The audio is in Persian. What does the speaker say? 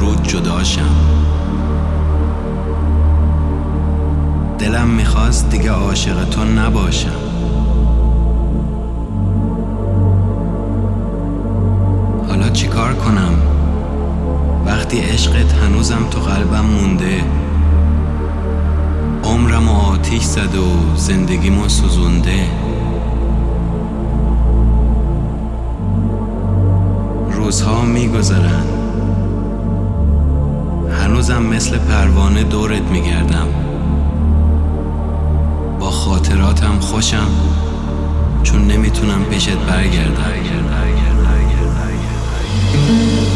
رود جداشم. دلم میخواست دیگه عاشق تو نباشم. حالا چیکار کنم وقتی عشقت هنوزم تو قلبم مونده؟ عمرمو آتیش زده و زندگیمو سوزونده. روزها میگذرن، هنوزم مثل پروانه دورت میگردم. با خاطراتم خوشم چون نمیتونم پیشت برگردم.